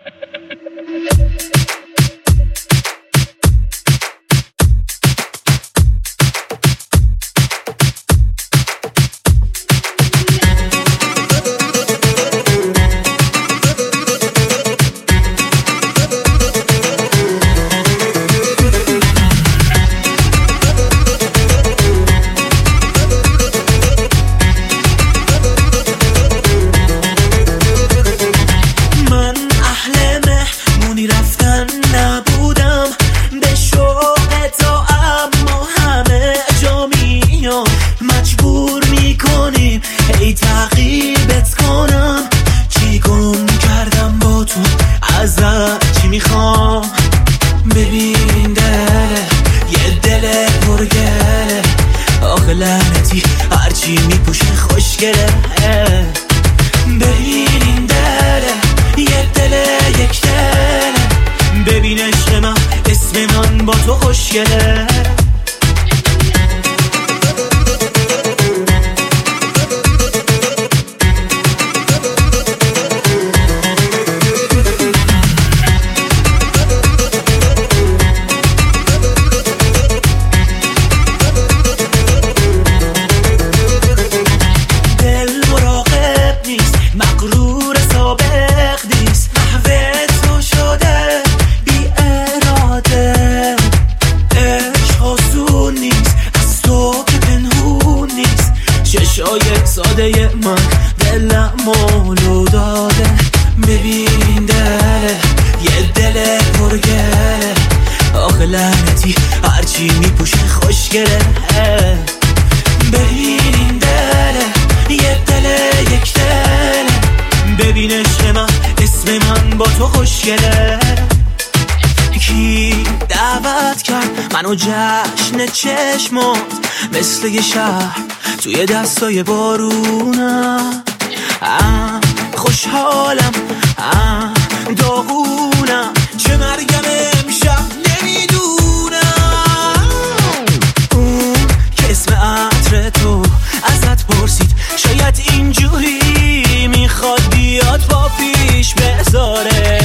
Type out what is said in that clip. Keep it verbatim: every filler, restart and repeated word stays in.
مجبور میکنیم ای تعقیبت کنم، چی گم کردم با تو، ازت چی میخوام. ببین دل یه دل پرگله، آخه لعنتی هرچی میپوشه خوشگله. ببین این دل یه دل یک دل، ببین عشق من اسم من با تو خوشگله. چشای ساده من دلم مولو داده. ببین دل یه دل پرگله، آخه لعنتی هرچی میپوشه خوشگله. ببین این دل یه دل یک دل، ببین عشق من اسم من با تو خوشگله. کی دعوت کرد منو جشن چشمات، مثل یه شهر توی دستای بارونم. ام خوشحالم ام داغونم، چه مرگم امشب نمیدونم. اون که اسم عطر تو ازت پرسید، شاید اینجوری میخواد بیاد با پیش بذاره.